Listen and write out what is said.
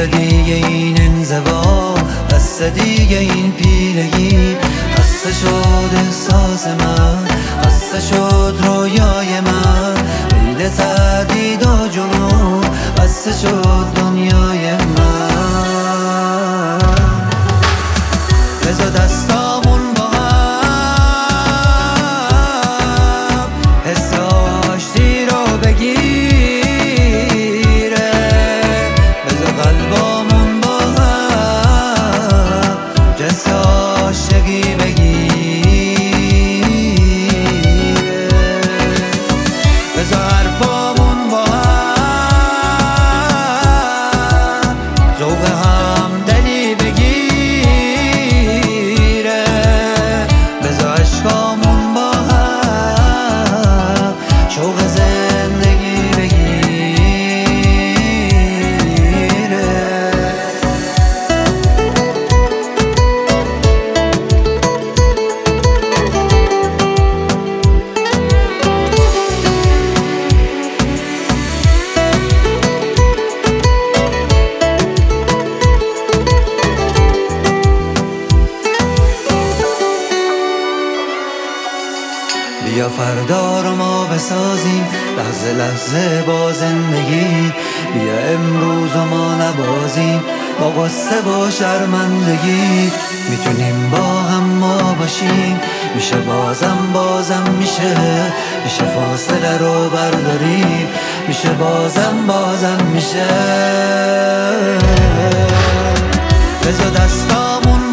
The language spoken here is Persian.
دیگه این انزوا، خسته دیگه این پیلگی، خسته شد احساس من، خسته شد رویای من، عید تردید و جنون، خسته شد دنیای من. بذار دستامون با هم حس آشتی رو بگیره، بذار قلبامون با هم جنس عاشقی بگیره، بذار حرفامون با هم ذوق همدلی بگیره، بذار عشقامون با هم شوق زندگی بگیره. بیا فردا رو ما بسازیم لحظه لحظه با زندگی، بیا امروز رو ما نبازیم با غصه و شرمندگی، میتونیم با هم ما باشیم، میشه بازم میشه فاصله رو برداریم، میشه بازم میشه. بذار دستامون